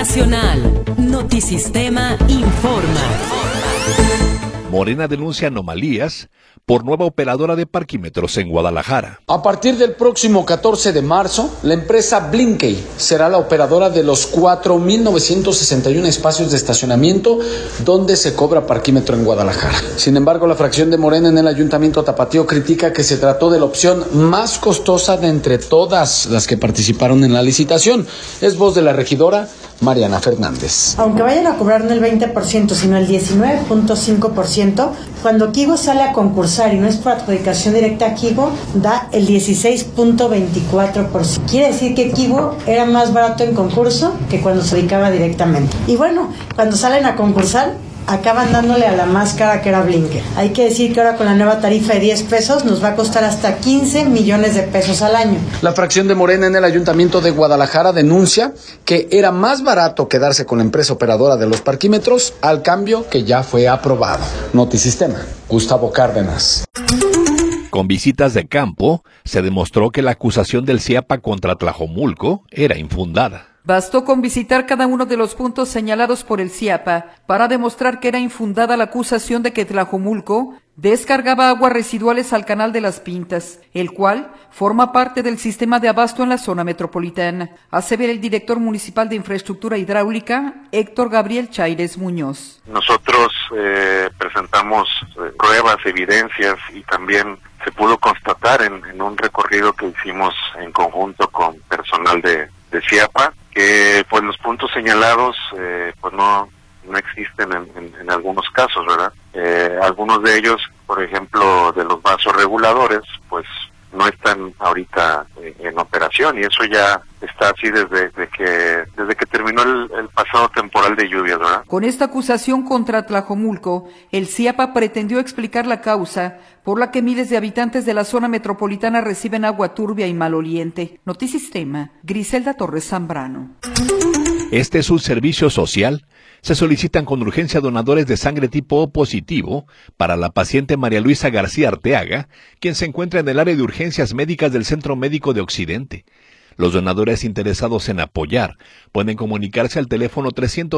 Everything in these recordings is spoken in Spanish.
Nacional. Notisistema informa. Morena denuncia anomalías por nueva operadora de parquímetros en Guadalajara. A partir del próximo 14 de marzo, la empresa Blinkey será la operadora de los 4,961 espacios de estacionamiento donde se cobra parquímetro en Guadalajara. Sin embargo, la fracción de Morena en el Ayuntamiento Tapatío critica que se trató de la opción más costosa de entre todas las que participaron en la licitación. Es voz de la regidora Mariana Fernández. Aunque vayan a cobrar no el 20%, sino el 19.5%, cuando Kigo sale a concursar y no es por adjudicación directa a Kigo, da el 16.24%. Quiere decir que Kigo era más barato en concurso que cuando se dedicaba directamente. Y bueno, cuando salen a concursar, acaban dándole a la más cara, que era Blinker. Hay que decir que ahora con la nueva tarifa de 10 pesos nos va a costar hasta 15 millones de pesos al año. La fracción de Morena en el Ayuntamiento de Guadalajara denuncia que era más barato quedarse con la empresa operadora de los parquímetros al cambio que ya fue aprobado. Notisistema, Gustavo Cárdenas. Con visitas de campo, se demostró que la acusación del CIAPA contra Tlajomulco era infundada. Bastó con visitar cada uno de los puntos señalados por el CIAPA para demostrar que era infundada la acusación de que Tlajomulco descargaba aguas residuales al Canal de las Pintas, el cual forma parte del sistema de abasto en la zona metropolitana, asevera el director municipal de Infraestructura Hidráulica, Héctor Gabriel Chaires Muñoz. Nosotros presentamos pruebas, evidencias y también se pudo constatar en un recorrido que hicimos en conjunto con personal de CIAPA, que pues los puntos señalados pues no existen en algunos casos, ¿verdad? Algunos de ellos, por ejemplo, de los vasos reguladores, pues no están ahorita en operación, y eso ya está así desde que terminó el pasado temporal de lluvias, ¿verdad? Con esta acusación contra Tlajomulco, el CIAPA pretendió explicar la causa por la que miles de habitantes de la zona metropolitana reciben agua turbia y maloliente. Notisistema, Griselda Torres Zambrano. Este es un servicio social. Se solicitan con urgencia donadores de sangre tipo O positivo para la paciente María Luisa García Arteaga, quien se encuentra en el área de urgencias médicas del Centro Médico de Occidente. Los donadores interesados en apoyar pueden comunicarse al teléfono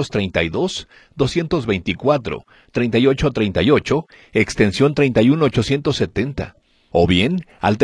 332-224-3838, extensión 31870, o bien al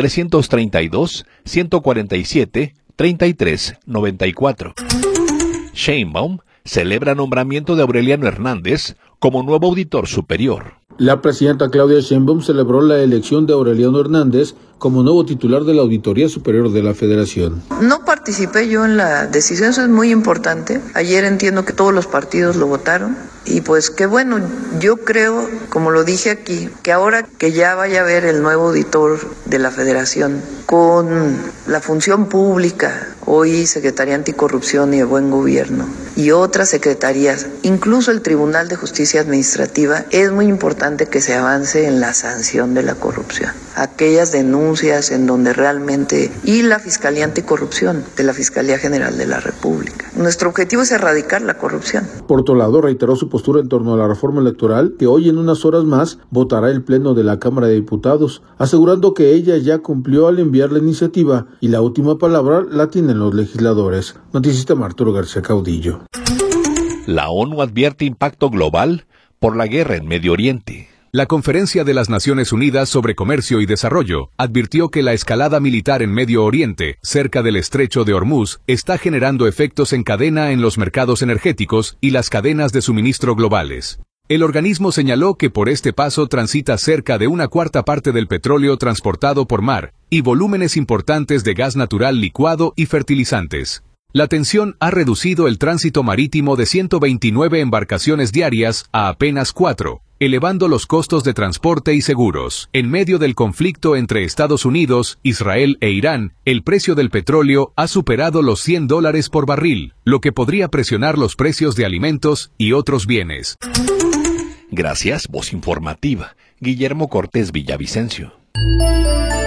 332-147-3394. Sheinbaum celebra nombramiento de Aureliano Hernández como nuevo auditor superior. La presidenta Claudia Sheinbaum celebró la elección de Aureliano Hernández como nuevo titular de la Auditoría Superior de la Federación. No participé yo en la decisión, eso es muy importante. Ayer entiendo que todos los partidos lo votaron y pues qué bueno, yo creo, como lo dije aquí, que ahora que ya vaya a haber el nuevo auditor de la Federación con la función pública, hoy Secretaría Anticorrupción y de Buen Gobierno y otras secretarías, incluso el Tribunal de Justicia Administrativa, es muy importante que se avance en la sanción de la corrupción. Aquellas denuncias en donde realmente, y la Fiscalía Anticorrupción de la Fiscalía General de la República. Nuestro objetivo es erradicar la corrupción. Por otro lado, reiteró su postura en torno a la reforma electoral que hoy en unas horas más votará el Pleno de la Cámara de Diputados, asegurando que ella ya cumplió al enviar la iniciativa y la última palabra la tienen los legisladores. Notisistema Arturo García Caudillo. La ONU advierte impacto global por la guerra en Medio Oriente. La Conferencia de las Naciones Unidas sobre Comercio y Desarrollo advirtió que la escalada militar en Medio Oriente, cerca del Estrecho de Hormuz, está generando efectos en cadena en los mercados energéticos y las cadenas de suministro globales. El organismo señaló que por este paso transita cerca de 1/4 parte del petróleo transportado por mar y volúmenes importantes de gas natural licuado y fertilizantes. La tensión ha reducido el tránsito marítimo de 129 embarcaciones diarias a apenas 4, elevando los costos de transporte y seguros. En medio del conflicto entre Estados Unidos, Israel e Irán, el precio del petróleo ha superado los $100 por barril, lo que podría presionar los precios de alimentos y otros bienes. Gracias, voz informativa. Guillermo Cortés Villavicencio.